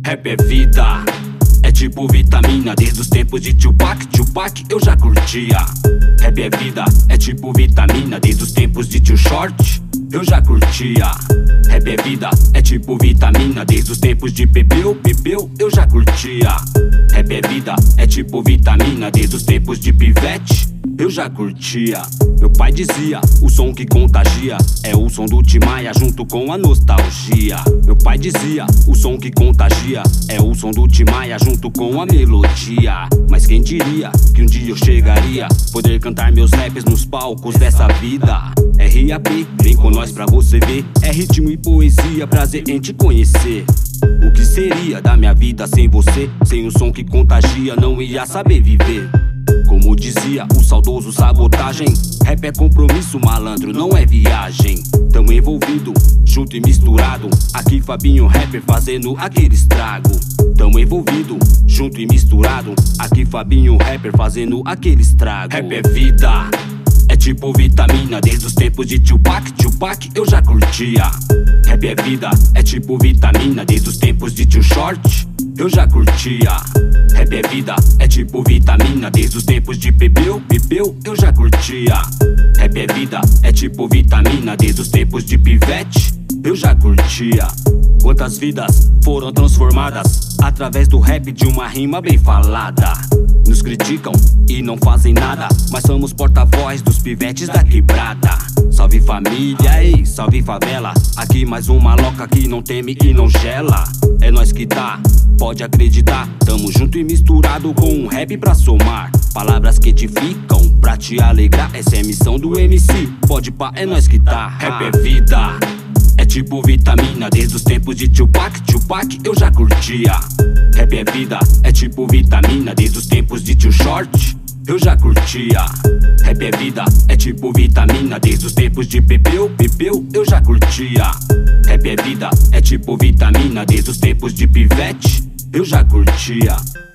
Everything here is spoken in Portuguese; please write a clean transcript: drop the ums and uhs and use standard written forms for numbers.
Rap é vida, é tipo vitamina. Desde os tempos de Tupac eu já curtia. Rap é vida, é tipo vitamina. Desde os tempos de Too Short eu já curtia. Rap é vida, é tipo vitamina. Desde os tempos de Pepeu eu já curtia. Rap é vida, é tipo vitamina. Desde os tempos de Pivete eu já curtia. Meu pai dizia, o som que contagia é o som do Tim Maia junto com a nostalgia. Meu pai dizia, o som que contagia é o som do Tim Maia junto com a melodia. Mas quem diria que um dia eu chegaria poder cantar meus raps nos palcos dessa vida. RAP, vem com nós pra você ver. É ritmo e poesia, prazer em te conhecer. O que seria da minha vida sem você? Sem o som que contagia, não ia saber viver. Como dizia o saudoso Sabotagem, rap é compromisso, malandro, não é viagem. Tamo envolvido, junto e misturado. Aqui Fabinho Rapper fazendo aquele estrago. Tamo envolvido, junto e misturado. Aqui Fabinho Rapper fazendo aquele estrago. Rap é vida, é tipo vitamina. Desde os tempos de Tupac eu já curtia. Rap é vida, é tipo vitamina. Desde os tempos de Too Short eu já curtia. Rap é vida, é tipo vitamina. Desde os tempos de Pepeu eu já curtia. Rap é vida, é tipo vitamina. Desde os tempos de Pivete eu já curtia. Quantas vidas foram transformadas através do rap de uma rima bem falada. Nos criticam e não fazem nada, mas somos porta-voz dos pivetes da quebrada. Salve família, ei, salve favela. Aqui mais uma loca que não teme e não gela. É nós que tá, pode acreditar. Tamo junto e misturado com um rap pra somar. Palavras que edificam pra te alegrar. Essa é a missão do MC, pode pá, é nós que tá. Rap é vida, é tipo vitamina. Desde os tempos de Tupac eu já curtia. Rap é vida, é tipo vitamina. Desde os tempos de Too Short eu já curtia. Rap é vida, é tipo vitamina. Desde os tempos de Pepeu eu já curtia. Rap é vida, é tipo vitamina. Desde os tempos de Pivete eu já curtia.